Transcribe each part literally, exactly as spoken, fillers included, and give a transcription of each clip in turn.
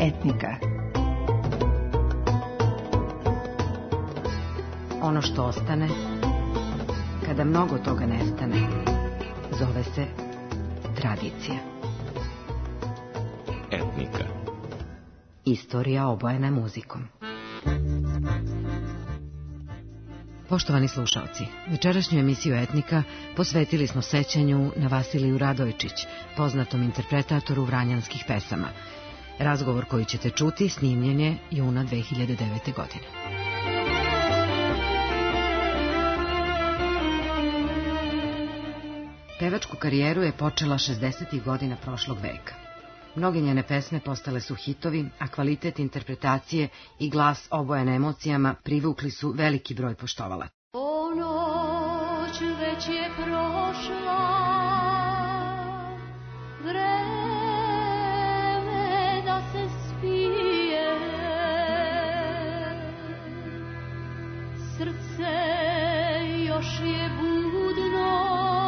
Etnika. Ono što ostane, kada mnogo toga nestane, zove se tradicija. Etnika. Istorija obojena muzikom. Poštovani slušalci, večerašnju emisiju Etnika posvetili smo sećanju na Vasiliju Radojčić, poznatom interpretatoru vranjanskih pesama. Razgovor koji ćete čuti snimljen je juna dve hiljade devete. godine. Pevačku karijeru je počela šezdesetih godina prošlog veka. Mnoge njene pesme postale su hitovi, a kvalitet interpretacije i glas obojen emocijama privukli su veliki broj poštovala. O noć već je prošla, vreme da se spije, srce još je budno,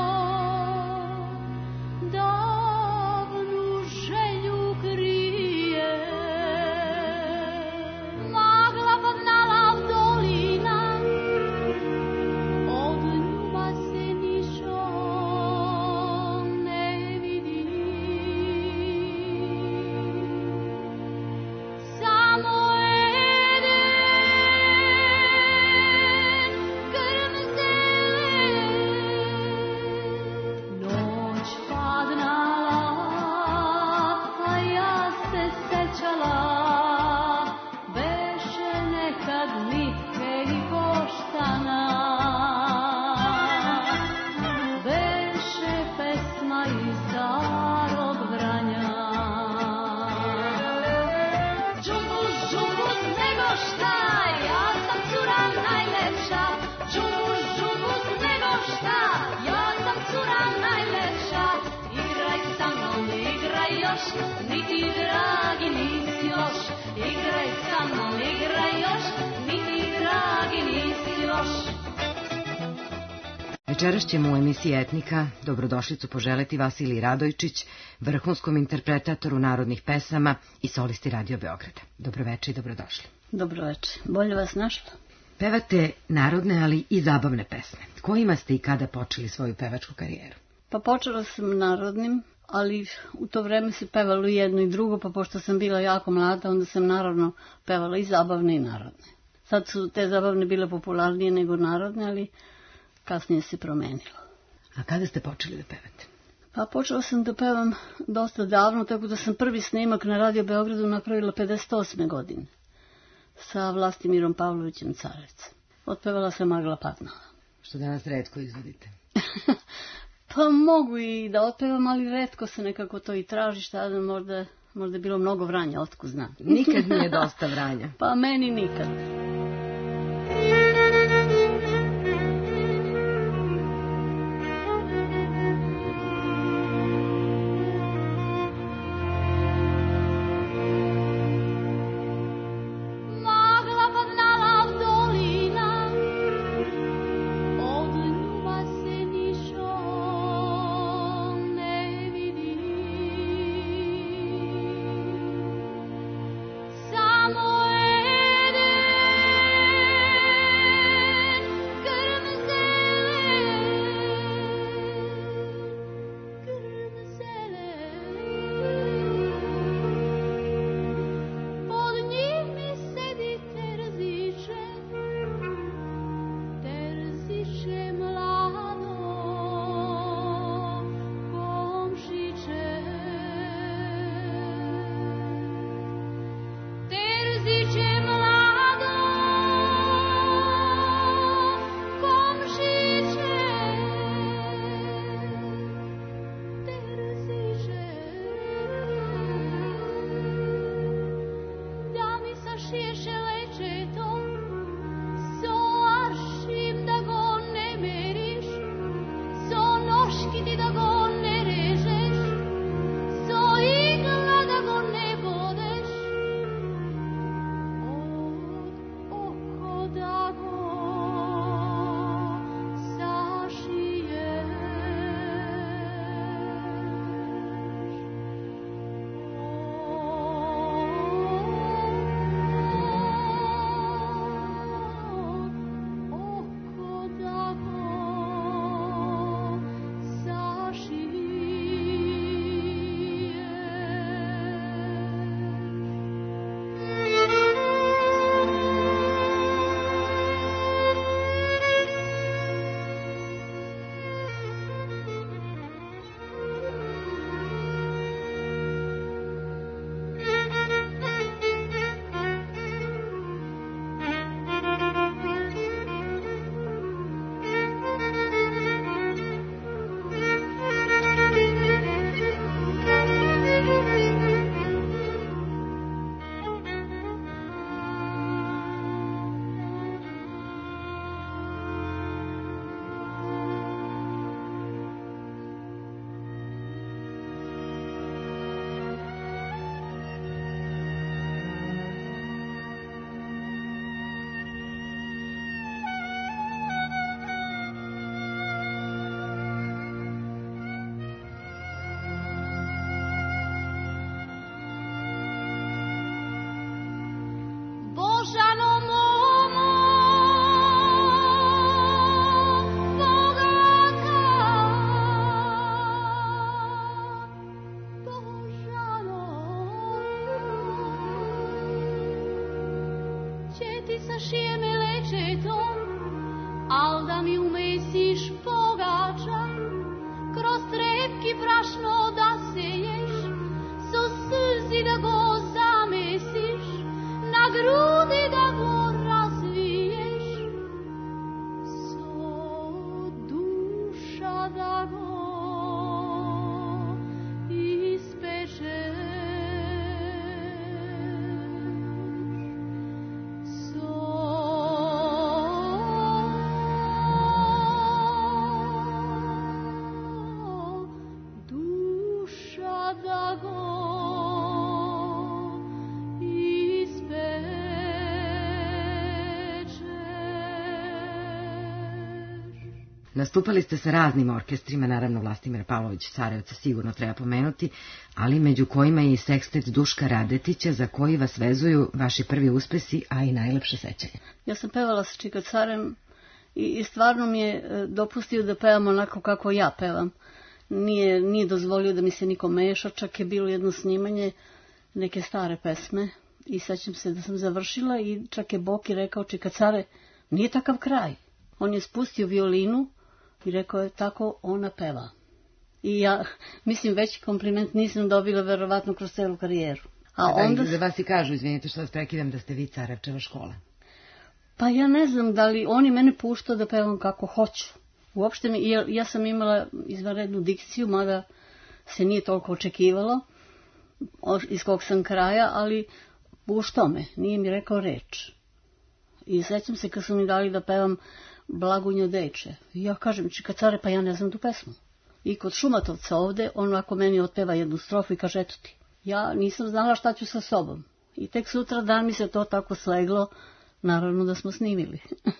Večeras ćemo u emisiji Etnika dobrodošlicu poželeti Vasiliji Radojčić, vrhunskom interpretatoru narodnih pesama i solisti Radio Beograda. Dobroveče i dobrodošli. Dobroveče. Bolje vas našla. Pevate narodne, ali i zabavne pesme. Kojima ste i kada počeli svoju pevačku karijeru? Pa počela sam narodnim, ali u to vreme se pevalo i jedno i drugo, pa pošto sam bila jako mlada, onda sam naravno pevala i zabavne i narodne. Sad su te zabavne bile popularnije nego narodne, ali kasnije se promenilo. A kada ste počeli da pevate? Pa počela sam da pevam dosta davno, tako da sam prvi snimak na Radio Beogradu napravila pedeset osme. godine sa Vlastimirom Pavlovićem Carevcem. Otpevala sam Magla padnala. Što danas retko izvodite? Pa mogu i da otpevam, ali retko se nekako to i traži, šta da možda, možda je bilo mnogo Vranja, otko znam. Nikad nije dosta Vranja. Pa meni nikad. Samo ede sašije me lečetom, al da mi umesiš pogača, kroz trepki prašno da seješ, so suzi da go zamesiš, na grudi da go razviješ, so duša da go ispečeš. Nastupali ste sa raznim orkestrima, naravno Vlastimir Pavlović Carevca sigurno treba pomenuti, ali među kojima je i sekstet Duška Radetića, za koji vas vezuju vaši prvi uspesi, a i najlepše sećanje. Ja sam pevala sa Čika Carem i, i stvarno mi je dopustio da pevam onako kako ja pevam. Nije, nije dozvolio da mi se niko meša, čak je bilo jedno snimanje neke stare pesme i sećam se da sam završila i čak je Boki rekao: Čika Care, nije takav kraj. On je spustio violinu i rekao je: tako ona peva. I ja, mislim, veći kompliment nisam dobila verovatno kroz celu karijeru. A, a onda... za vas i kažu, izvinite što vas prekidam, da ste vi Carevčeva škola. Pa ja ne znam da li oni mene puštaju da pevam kako hoću. Uopšte mi, ja, ja sam imala izvanrednu dikciju, mada se nije toliko očekivalo iz kog sam kraja, ali puštao me, nije mi rekao reč. I sećam se kad su mi dali da pevam Blagunjo deče. I ja kažem: Čika Care, pa ja ne znam tu pesmu. I kod Šumatovca ovde, on ako meni otpeva jednu strofu i kaže: eto ti. Ja nisam znala šta ću sa sobom. I tek sutra dan mi se to tako sleglo, naravno da smo snimili.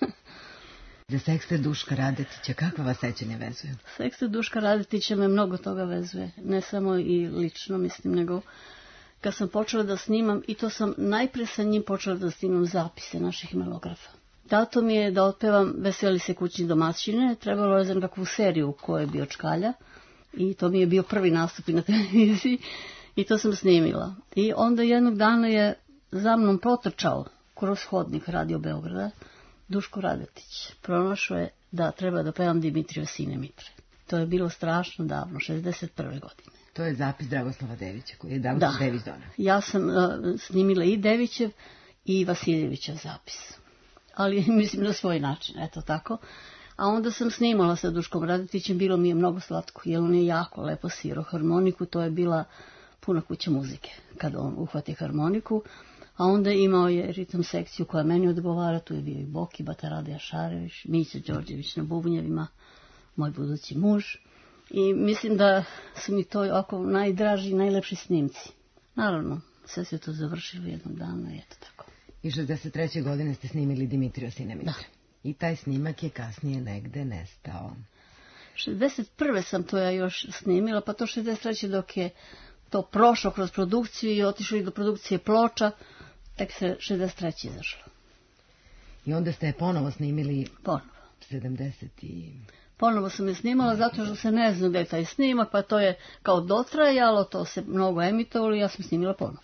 Za sekstet Duška Radetića, kakva vas sećanja vezuju? Sekstet Duška Radetića me mnogo toga vezuje. Ne samo i lično, mislim, nego kad sam počela da snimam, i to sam najpre sa njim počela da snimam zapise naših melografa. Dato mi je da otpevam Veseli se kućni domaćine, trebalo je za nekakvu seriju u kojoj je bio Čkalja, i to mi je bio prvi nastup na televiziji, i to sam snimila. I onda jednog dana je za mnom protrčao kroz hodnik Radio Beograda Duško Radetić. Pronašao je da treba da pevam Dimitrija sine Mitre. To je bilo strašno davno, šezdeset prve godine. To je zapis Dragoslava Devića, koji je Dragoslav da. Dević donao. Ja sam uh, snimila i Devićev i Vasiljevićev zapis. Ali mislim na svoj način, eto tako. A onda sam snimala sa Duškom Radetićem, bilo mi je mnogo slatko, jer on je jako lepo svirao harmoniku, to je bila puna kuća muzike kada on uhvati harmoniku. A onda imao je ritam sekciju koja meni odgovara, tu je bio i Boki, Batarada Jašarević, Mića Đorđević na bubnjevima, moj budući muž. I mislim da su mi to ovako najdraži i najlepši snimci. Naravno, sve se to završilo jednog dana i eto tako. I šezdeset treće godine ste snimili Dimitrija sine Mitre. Da. I taj snimak je kasnije negde nestao. šezdeset prve sam to ja još snimila, pa to šezdeset treće dok je to prošlo kroz produkciju i otišlo i do produkcije ploča, tek se šezdeset treće izašlo. I onda ste je ponovo snimili... Ponovo. sedamdeset i... Ponovo sam je snimala zato što se ne zna da je taj snimak, pa to je kao dotrajalo, to se mnogo emitovalo i ja sam snimila ponovo.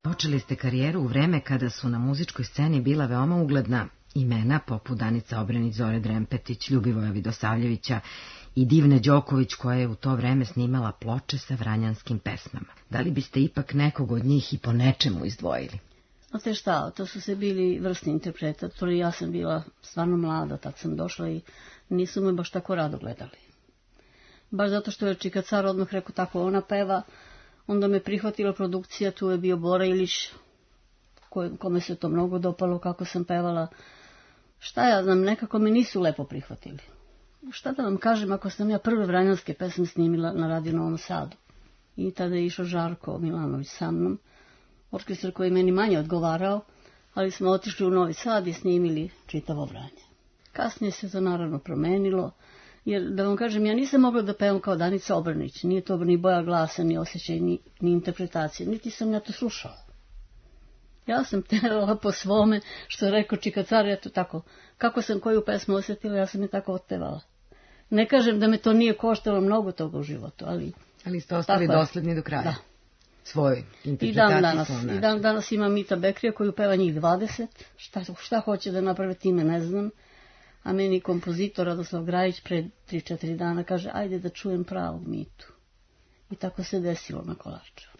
Počeli ste karijeru u vreme kada su na muzičkoj sceni bila veoma ugledna imena poput Danica Obrenić, Zore Drempetić, Ljubivoja Vidosavljevića i Divne Đoković, koja je u to vreme snimala ploče sa vranjanskim pesmama. Da li biste ipak nekog od njih i po nečemu izdvojili? Znate šta, to su se bili vrstni interpretatori, ja sam bila stvarno mlada, tad sam došla i nisu me baš tako rado gledali. Baš zato što je Čika Car odmah rekao tako ona peva, onda me prihvatila produkcija, tu je bio Bora Ilić, kome se to mnogo dopalo kako sam pevala. Šta ja znam, nekako me nisu lepo prihvatili. Šta da vam kažem, ako sam ja prve vranjanske pesme snimila na Radio Novom Sadu. I tada je išao Žarko Milanović sa mnom, orkestar koji je meni manje odgovarao, ali smo otišli u Novi Sad i snimili čitavo Vranje. Kasnije se to naravno promenilo, jer da vam kažem, ja nisam mogla da pevam kao Danica Obrenić, nije to ni boja glasa, ni osjećaj, ni, ni interpretacije, niti sam ja to slušala. Ja sam terala po svome, što je rekao Čika Car, eto tako, kako sam koju pesmu osjetila, ja sam je tako otpevala. Ne kažem da me to nije koštalo mnogo toga u životu, ali... Ali ste ostali dosledni do kraja. Da. Svoj interpretaciji. I dan danas, i dan danas ima Mita Bekrija koju peva njih dvadeset, šta, šta hoće da naprave time ne znam, a meni kompozitor Radoslav Grajić pred tri četiri dana kaže, ajde da čujem pravog Mitu. I tako se desilo na Kolarčevu.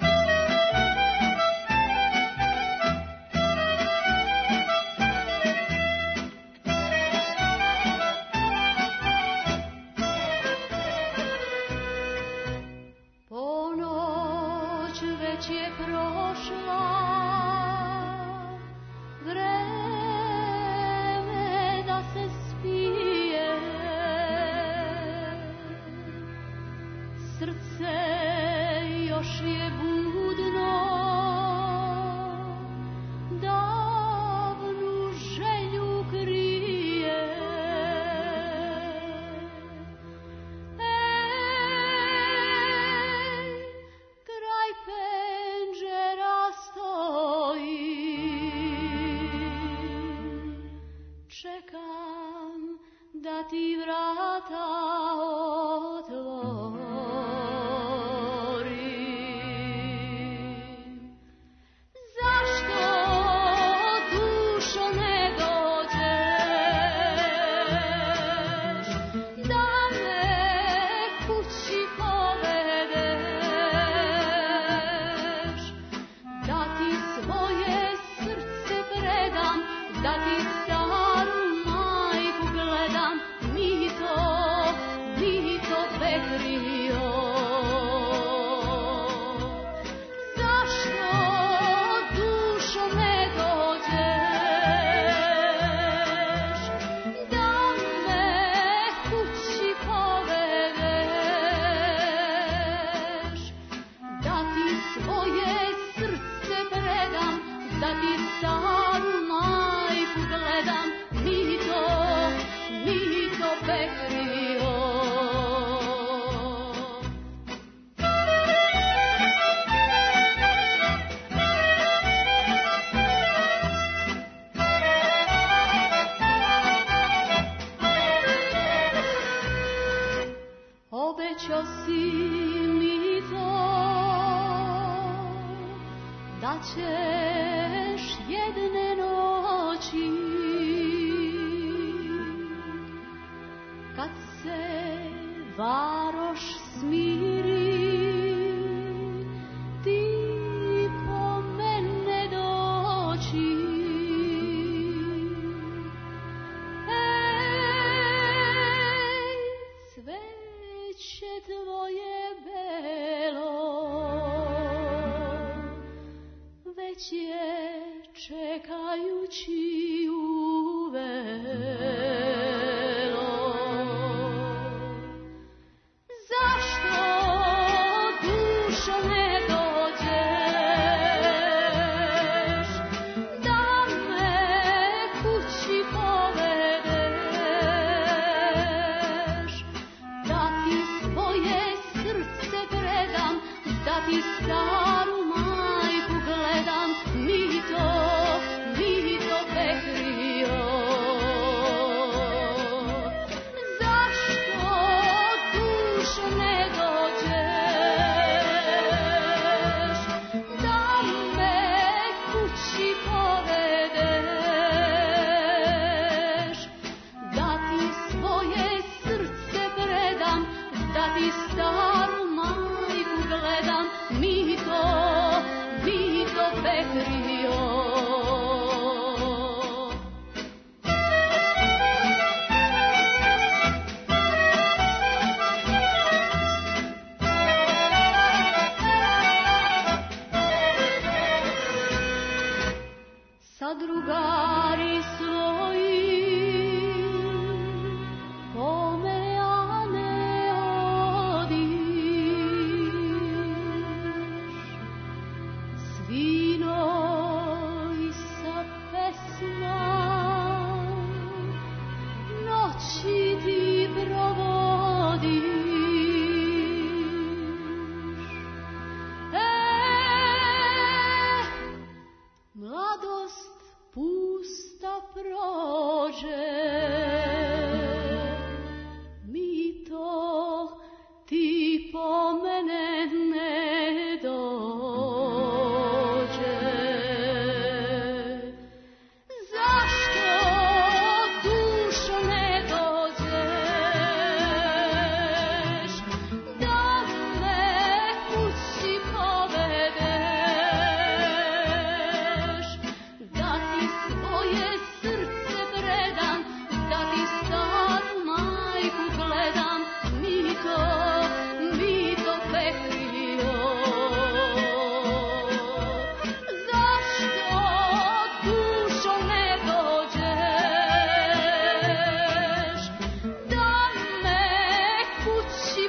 da drugari svoji po mene ja ne odiš. Svinoj sa pesma noći ti provodiš. Mladost pusta prođe, mi to ti po mene ne dođe. Zašto dušo ne dođeš, da me kući povedeš, da ti svoje srce predam, da ti staru majku gledam, mi to, mi to pekrio. Zašto dušo ne dođeš, da me kući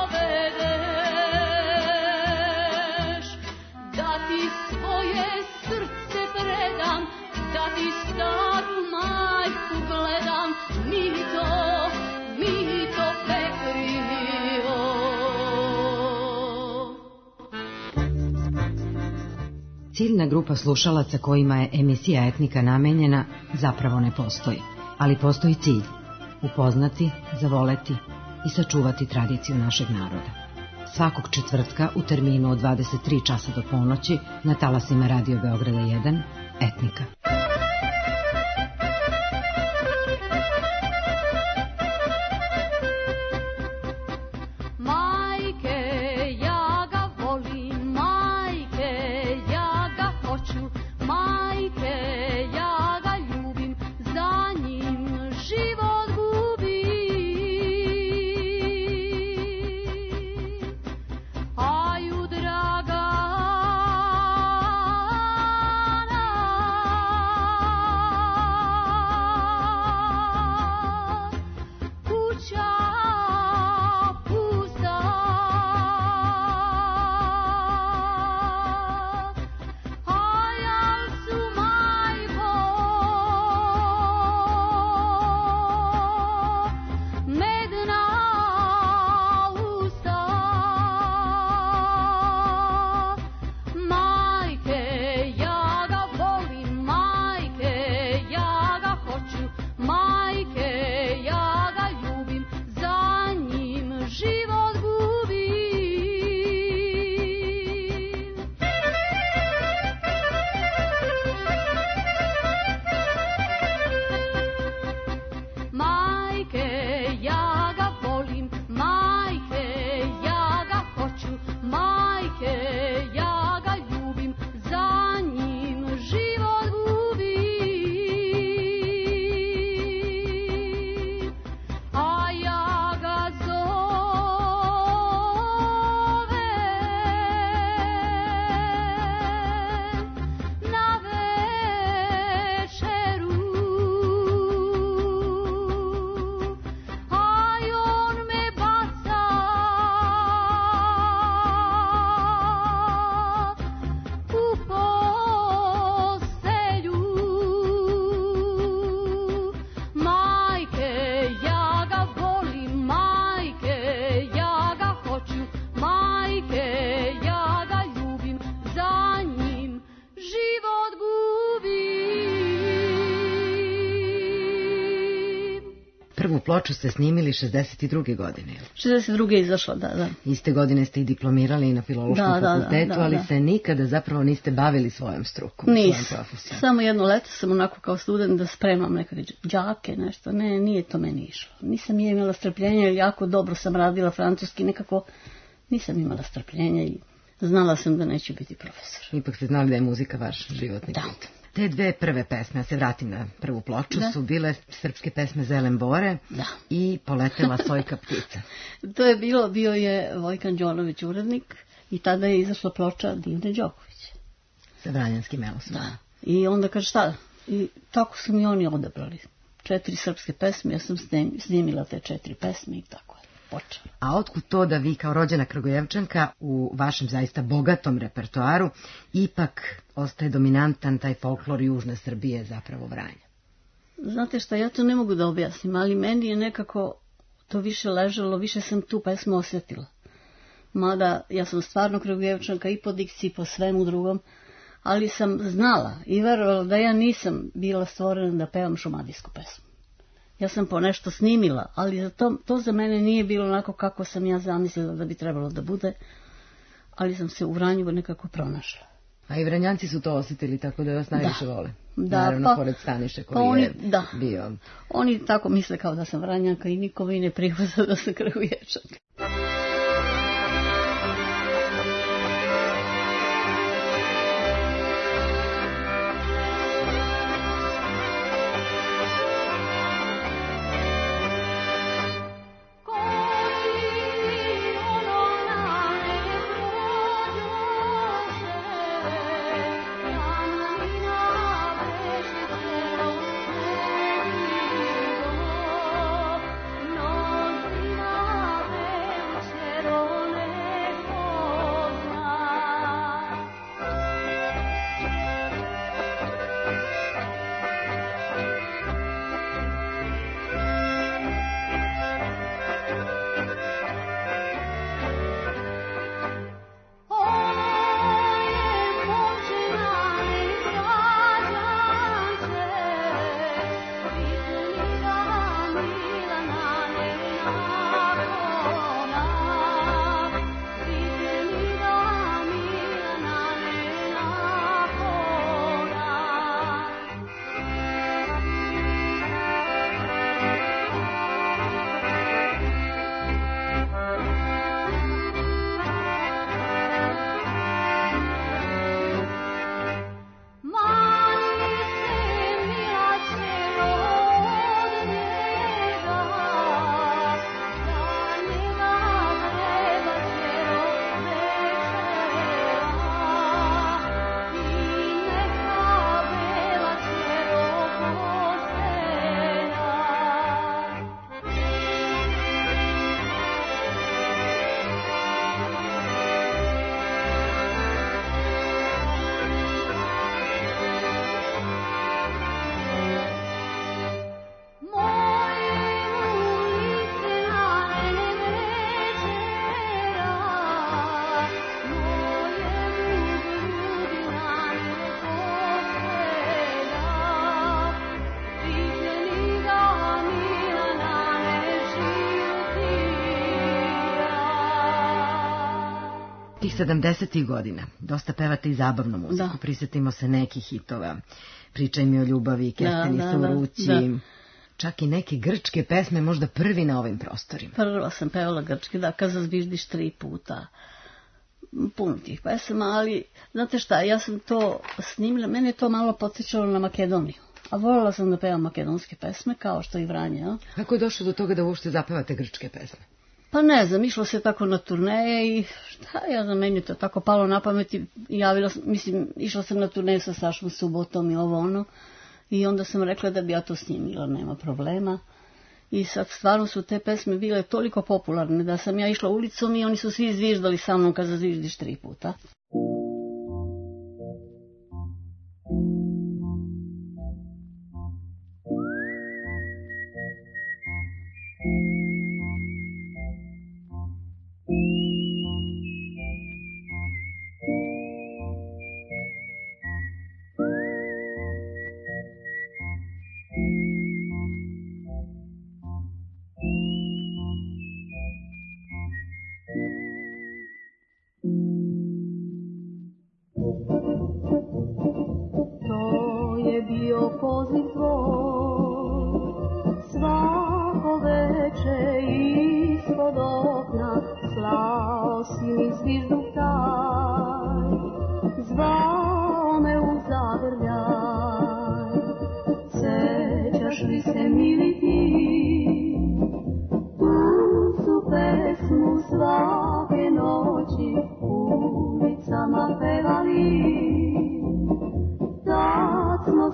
povedeš, da ti svoje srce predam, da ti staru majku gledam, mi to, mi to pekrio. Ciljna grupa slušalaca kojima je emisija Etnika namenjena zapravo ne postoji, ali postoji cilj – upoznati, zavoleti i sačuvati tradiciju našeg naroda. Svakog četvrtka u terminu od dvadeset tri časa do ponoći na talasima Radio Beograda jedan, Etnika. Majke, ja ga volim, majke, ja ga hoću, majke, ja ga ljubim, za njim život gubim. Aju Dragana, kuća pusta, ajal su majko medna usta. Majke, ja ga volim, majke, ja ga hoću, majke, ja ga ljubim, za njim život gubim. Majke, ja ga volim, majke, ja ga hoću, majke, ja ga ljubim, za njim život gubim. A ja ga zovem na večeru, aj on me baca u postelju. Majke, ja ga volim, majke, ja ga hoću, majke, ja ga ljubim, za njim život gubim. Prvu ploču ste snimili šezdeset druge godine. šezdeset druge je izašla, da, da. Iste godine ste i diplomirali na Filološkom Da, da, da, fakultetu, da, ali da. se nikada zapravo niste bavili svojom strukom, svojom Nisam. profesijom. Samo jedno leto sam onako kao student da spremam neke đake, nešto. Ne, nije to meni išlo. Nisam je imala strpljenja, jer jako dobro sam radila francuski, nekako nisam imala strpljenja i znala sam da neću biti profesor. Ipak ste znali da je muzika vaš životni Da. put. Te dve prve pesme, ja se vratim na prvu ploču, Da. su bile srpske pesme Zelen Bore Da. i Poletela Sojka ptica. To je bilo, bio je Vojkan Đonović urednik i tada je izašla ploča Divne Đoković. Sa vranjanskim melosom. Da. I onda kaže šta, I tako su mi oni odabrali. Četiri srpske pesme, ja sam snimila te četiri pesme i tako je počela. A otkud to da vi kao rođena Kragujevčanka u vašem zaista bogatom repertoaru ipak ostaje dominantan taj folklor južne Srbije, zapravo Vranja? Znate šta, ja to ne mogu da objasnim, ali meni je nekako to više ležalo, više sam tu pesmu osjetila. Mada ja sam stvarno Kragujevčanka i po dikciji i po svemu drugom, ali sam znala i verovala da ja nisam bila stvorena da pevam šumadijsku pesmu. Ja sam po nešto snimila, ali za to, to za mene nije bilo onako kako sam ja zamislila da bi trebalo da bude, ali sam se u Vranju nekako pronašla. A i Vranjanci su to osjetili, tako da vas najviše da. vole. Da, naravno, pa, pored Staniše koji pa oni, je da. bio. Oni tako misle kao da sam Vranjanka i niko mi ne prihvata da sam Kragujevčanka. Tih sedamdesetih godina dosta pevate i zabavnu muziku, da. Prisjetimo se nekih hitova, Pričaj mi o ljubavi, Kesteni da, se da, u ruci, da. Čak i neke grčke pesme, možda prvi na ovim prostorima. Prva sam pevala grčke, da, Kad zazviždiš tri puta, puno tih pesama, ali znate šta, ja sam to snimila, mene je to malo podsjećalo na Makedoniju. A voljela sam da pevam makedonske pesme, kao što i Vranje. A? Kako je došlo do toga da uopšte zapevate grčke pesme? Pa ne znam, išlo se tako na turneje i šta ja znam, meni to tako palo na pamet i javila sam, mislim, išla sam na turneje sa Sašom Subotom i ovo ono i onda sam rekla da bi ja to snimila, nema problema. I sad stvarno su te pesme bile toliko popularne da sam ja išla ulicom i oni su svi zviždali sa mnom Kad zazviždiš tri puta.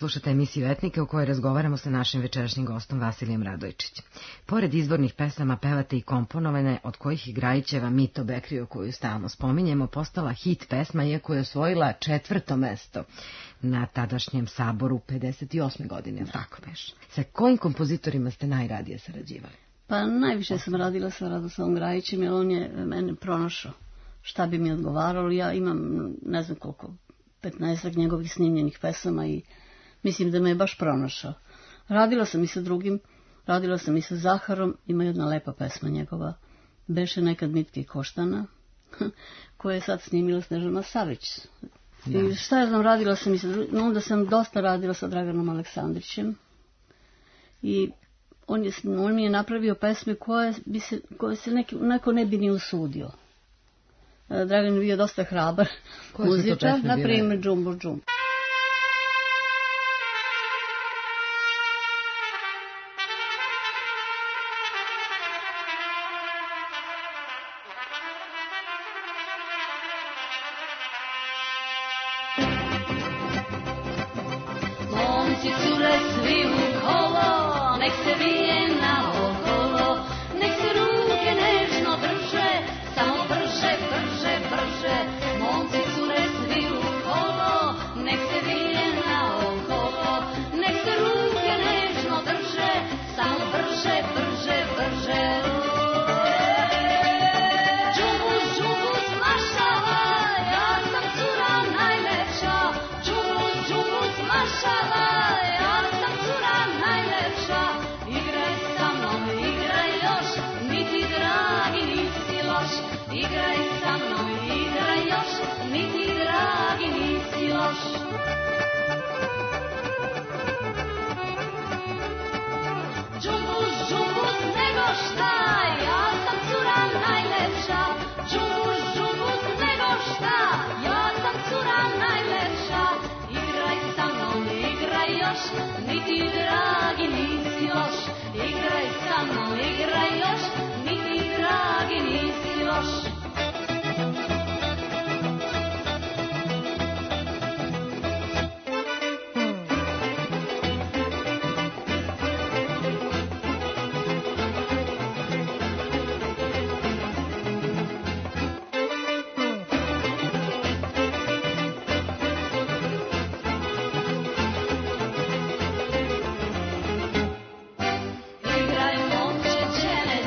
Slušate emisiju Etnika u kojoj razgovaramo sa našim večerašnjim gostom Vasilijem Radojčić. Pored izvornih pesama pevate i komponovane, od kojih je Grajićeva Mito Bekrio, koju stalno spominjemo, postala hit pesma, iako je osvojila četvrto mesto na tadašnjem Saboru pedeset osme godine. Tako beš. Sa kojim kompozitorima ste najradije sarađivali? Pa najviše sam radila sa Radoslavom Grajićem, jer on je mene pronašao šta bi mi odgovaralo. Ja imam ne znam koliko, petnaestak njegovih snimljenih pesama i mislim da me je baš pronašao. Radila sam i sa drugim, radila sam i sa Zaharom, ima jedna lepa pesma njegova, Beše nekad Mitke i Koštana, koja je sad snimila Snežana Savić. Da. I šta ja znam, radila sam i sa drugim, no onda sam dosta radila sa Draganom Aleksandrićem i on, je, on mi je napravio pesme koje, bi se, koje se neki, neko ne bi ni usudio. Dragan je bio dosta hrabar muzičar, na primjer Džumbo Džumbo. Igraj momče, žene,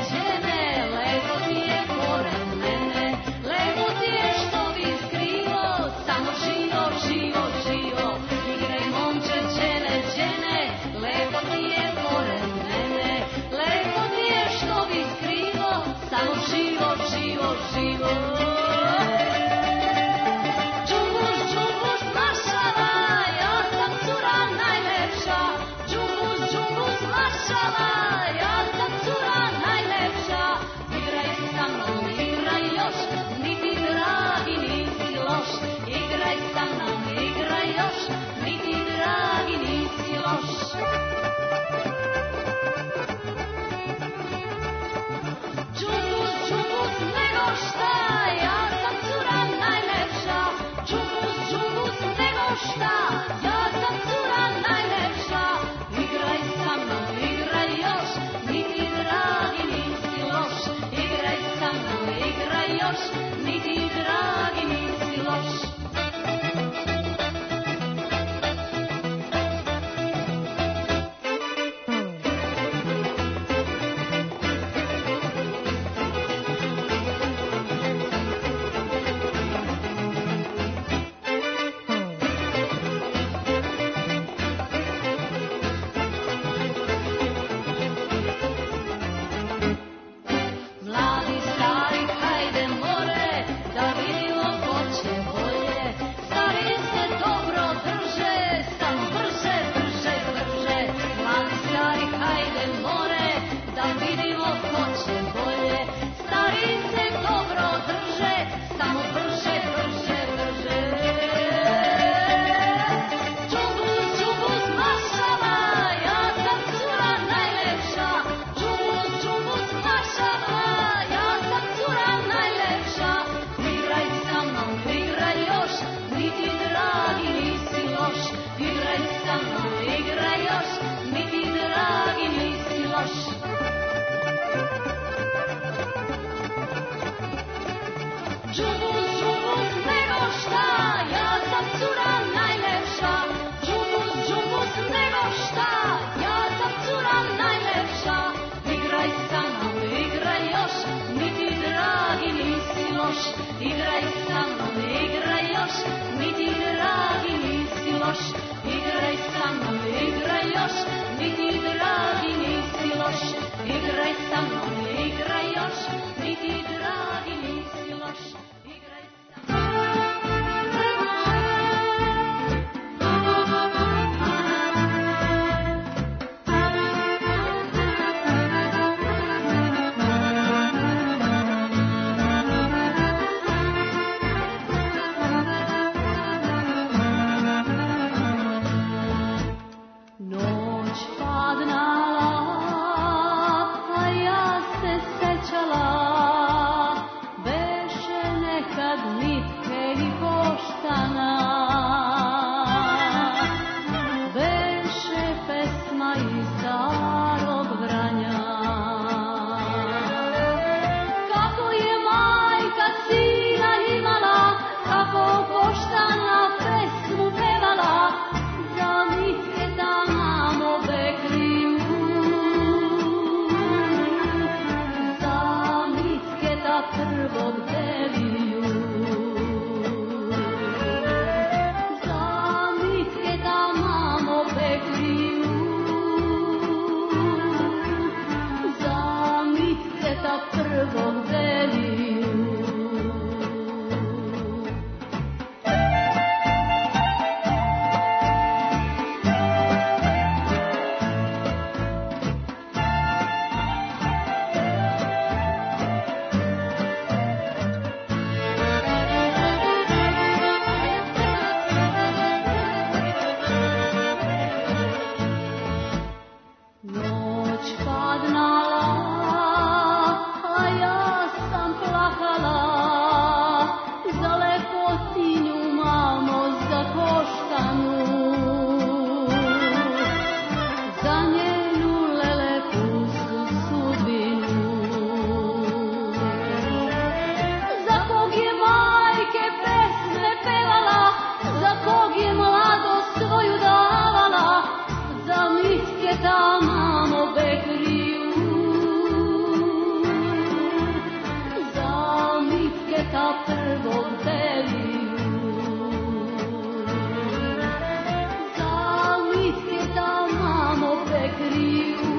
kriju,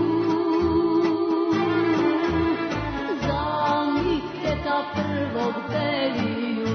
za Mitketa prvog beliju.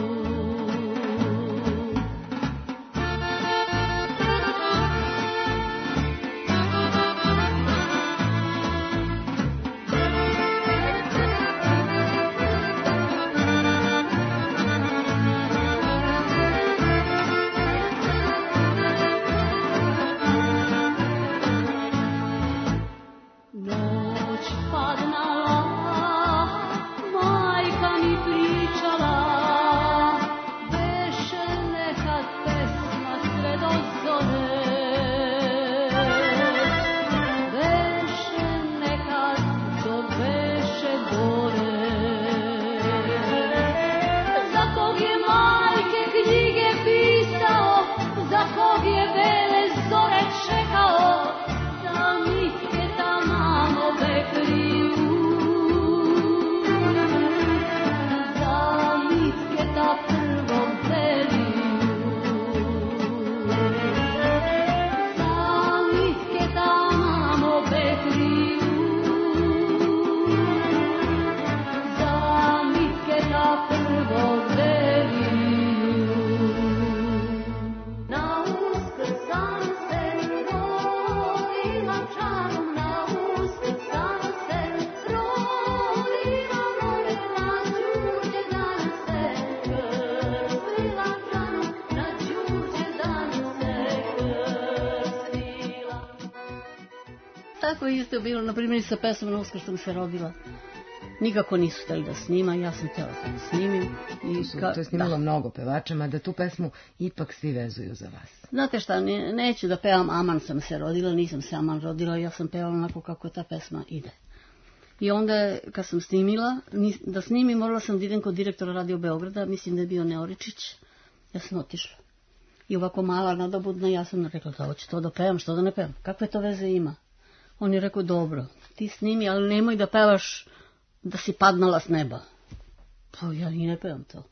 Tako je isto bilo, na primjer, sa pesmom Na Uskrs sam se rodila. Nikako nisu htjeli da snima, ja sam htjela da snimim. I ka... To je snimalo da. Mnogo pevačama, da tu pesmu ipak svi vezuju za vas. Znate šta, ne, neću da pevam Aman sam se rodila, nisam se Aman rodila, ja sam pevala onako kako ta pesma ide. I onda, kad sam snimila, da snimim, morala sam da idem kod direktora Radio Beograda, mislim da je bio Neoričić, ja sam otišla. I ovako mala, nadobudna, ja sam rekla da hoću to da pevam, što da ne pevam, kakve to veze ima? On je rekao, dobro, ti snimi, ali nemoj da pevaš da si padnala s neba. Pa ja i ne pevam to.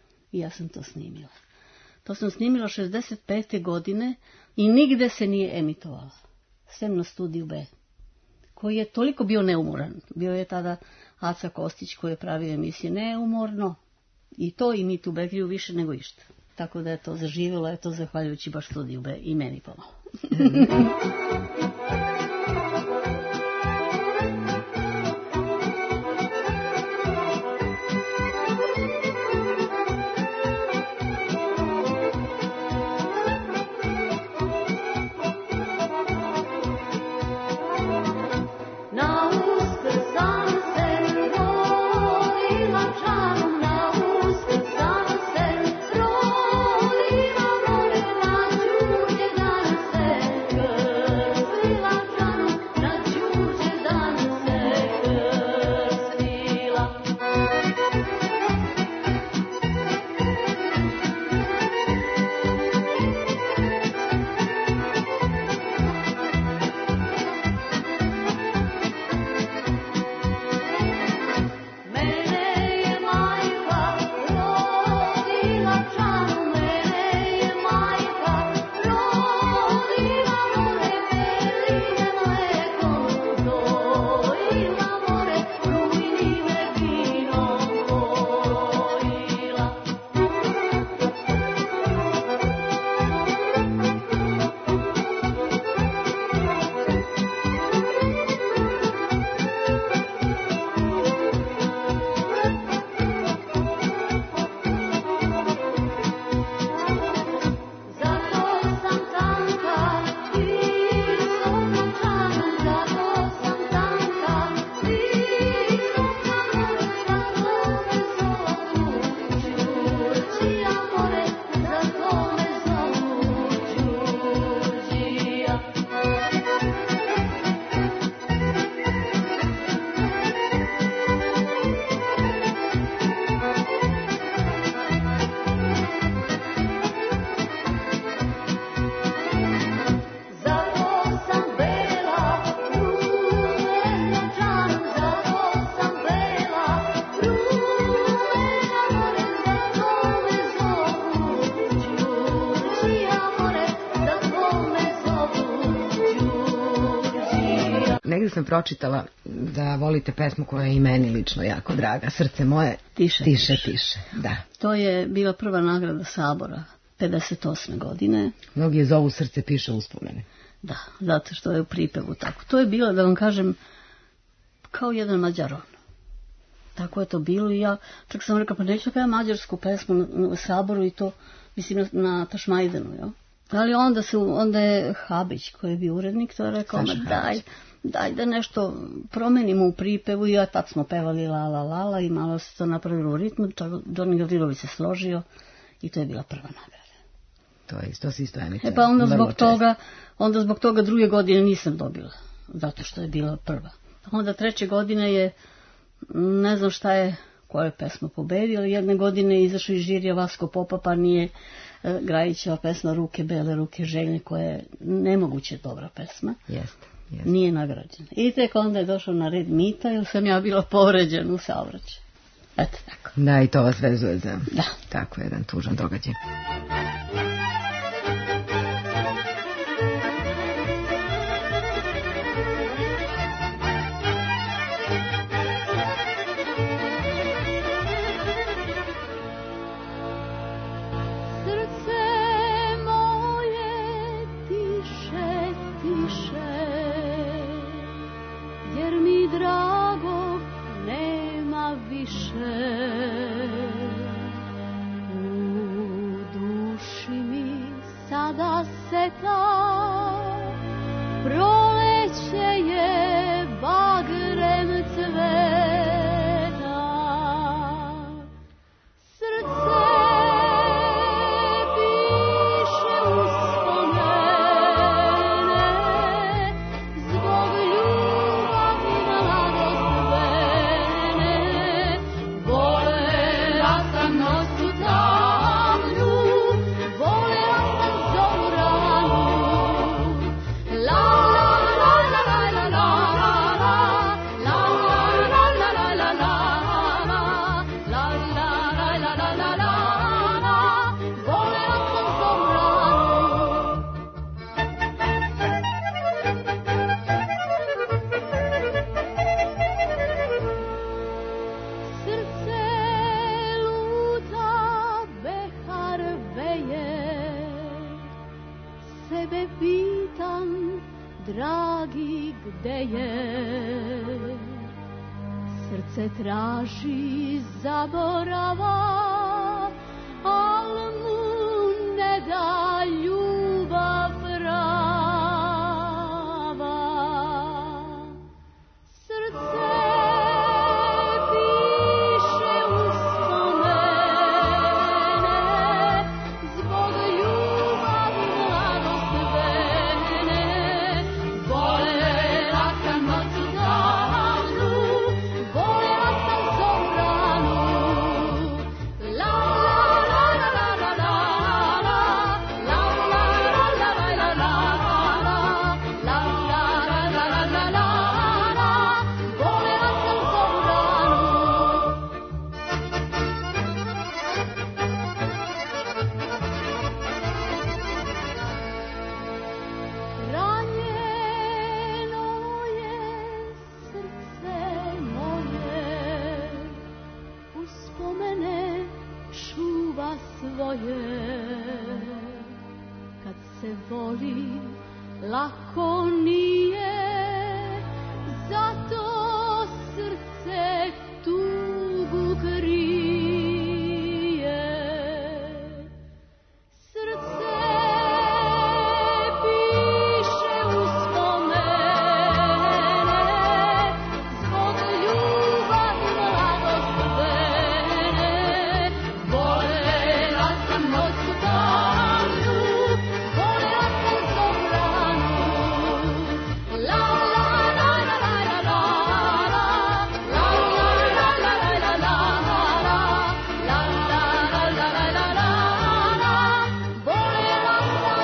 I ja sam to snimila. To sam snimila šezdeset pete godine i nigde se nije emitovala. Sem na Studiju B, koji je toliko bio neumoran. Bio je tada Aca Kostić koji je pravio emisije neumorno. I to i mi tu Begriju više nego išta. Tako da je to zaživjelo, je to zahvaljujući baš Studiju B i meni pomalo. Good. negdje sam pročitala da volite pesmu koja je i meni lično jako draga, Srce moje, Tiše, tiše, tiše. tiše. Da. To je bila prva nagrada Sabora, pedeset osme godine. Mnogi je zovu Srce piše uspomene. Da, zato što je u pripevu tako. To je bilo, da vam kažem, kao jedan Mađaron. Tako je to bilo i ja čak sam rekla, pa neću pevam mađarsku pesmu na, na Saboru i to, mislim, na, na Tašmajdenu, jo? Ali onda, se, onda je Habić, koji je bio urednik, to je rekao, ma daj, daj da nešto promenimo u pripevu i ja tad smo pevali la la la la i malo se to napravilo u ritmu, Đorđe Gavrilović se složio i to je bila prva nagrada. To je to se isto Enica. E pa onda zbog toga, onda zbog toga druge godine nisam dobila, zato što je bila prva. Onda treće godine je, ne znam šta je, koja je pesma pobedila, jedne godine je izašao iz žirija Vasko Popa, pa nije e, Grajićeva pesma Ruke bele, ruke željne, koja je nemoguće dobra pesma. Jeste, jeste. Nije nagrađena. I tek onda je došao na red Mita, jer sam ja bila povređena u saobraćaju. Eto tako. Da, i to vas vezuje za da. Tako jedan tužan događaj. Traži zaborava, al mu ne da ljubav prava. Srce piše uspomene, zbog ljubavi mladost vene, volela sam noću davnu, volela sam zoru ranu. svoje. Kad se voli, lako nije, zato srce tugu krije. Srce piše uspomene, zbog ljubavi mladost vene. Volela sam noću davnu, volela sam zobranu. La la la la la la la, la la la la la la la, la la la la la la, volela sam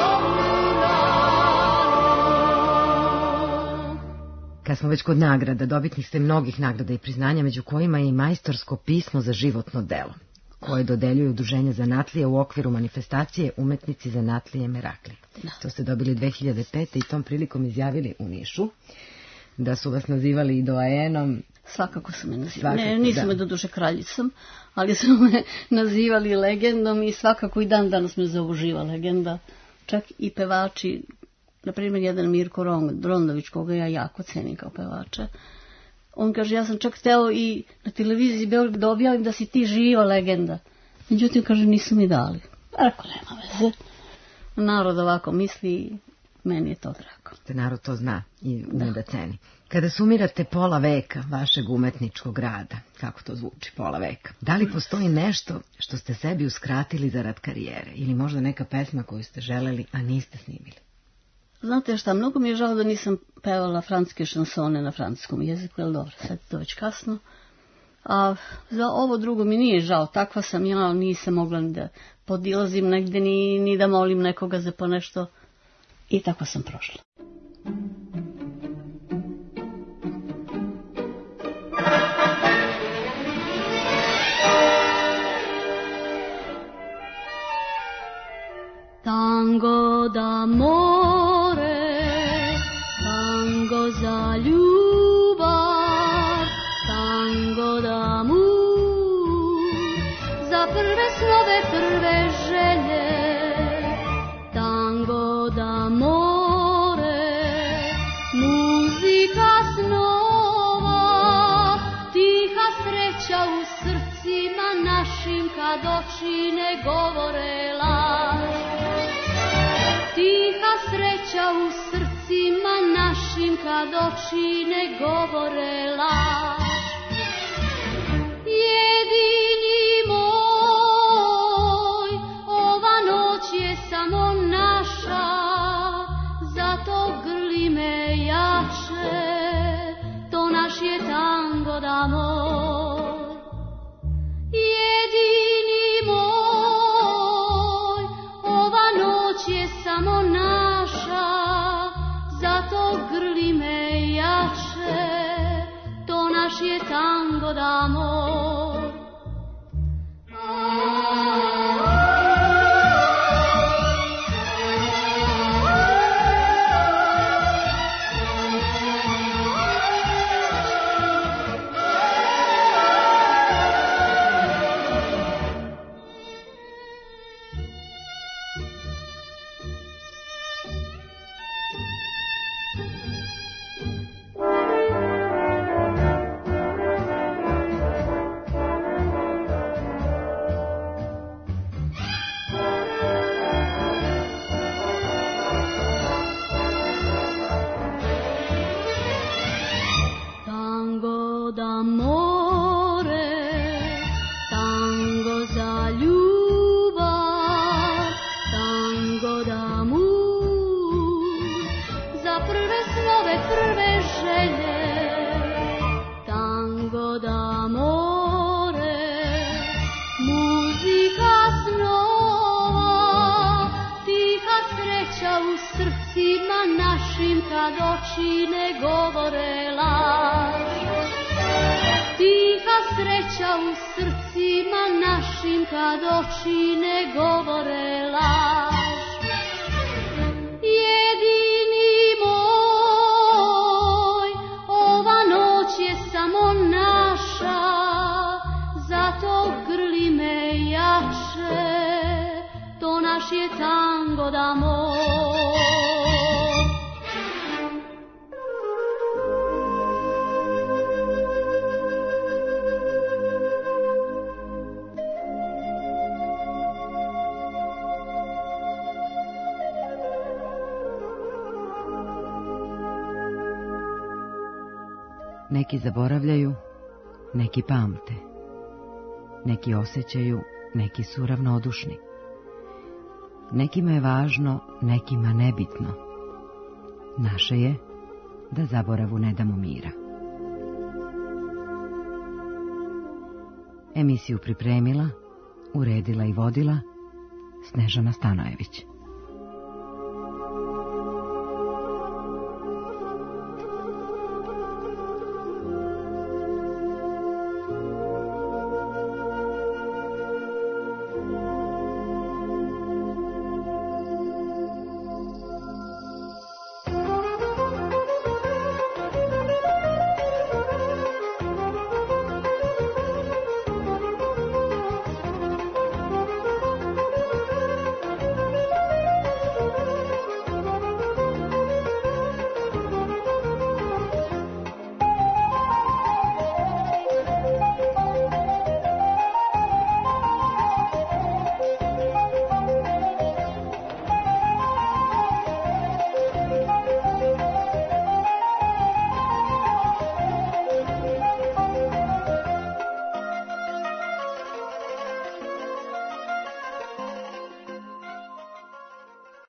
zobranu. Kad smo već kod nagrada, dobitnik ste mnogih nagrada i priznanja, među kojima je i majstorsko pismo za životno delo, koje dodeljuju Udruženje zanatlija u okviru manifestacije Umetnici zanatlije Merakli. Da. To ste dobili dve hiljade pete i tom prilikom izjavili u Nišu. da su vas nazivali i doajenom. Svakako su me nazivali. Svakako, ne, nisu da. me doduše kraljicom, ali su me nazivali legendom i svakako i dan danas me zovu živa legenda. Čak i pevači, na primjer jedan Mirko Rondović, koga ja jako cenim kao pevača. On kaže, ja sam čak hteo i na televiziji da objavim da si ti živa legenda. Međutim, kaže, nisu mi dali. Rekao, nema veze. Narod ovako misli, meni je to drago. Te narod to zna i ume da ceni. Kada sumirate pola veka vašeg umetničkog rada, kako to zvuči, pola veka, da li postoji nešto što ste sebi uskratili zarad karijere ili možda neka pesma koju ste želeli, a niste snimili? Znate šta, mnogo mi je žao da nisam pevala francuske šansone na francuskom jeziku, ali dobro, sad je to već kasno. A za ovo drugo mi nije žao, takva sam ja, nisam mogla ni da podilazim negde, ni, ni da molim nekoga za po nešto i tako sam prošla. Tango d'amore, tango za ljubav, tango d'amur, za prve snove, prve želje. Tango d'amore, muzika snova, tiha sreća u srcima našim kad oči ne govore laž. Tiha sreća u srcima našim kad oči ne govore laž. Jedini moj, ova noć je samo naša, zato grli me jače, to naš je tango d'amor. Jedini moj, ova noć je samo naša, zato grli me jače, to naš je tango d'amor. Kad oči ne govore laž, tiha sreća u srcima našim kad oči ne govore laž. Jedini moj, ova noć je samo naša, zato grli me jače, to naš je tango d'amor. Neki zaboravljaju, neki pamte. Neki osjećaju, neki su ravnodušni. Nekima je važno, nekima nebitno. Naše je da zaboravu ne damo mira. Emisiju pripremila, uredila i vodila Snežana Stanojević.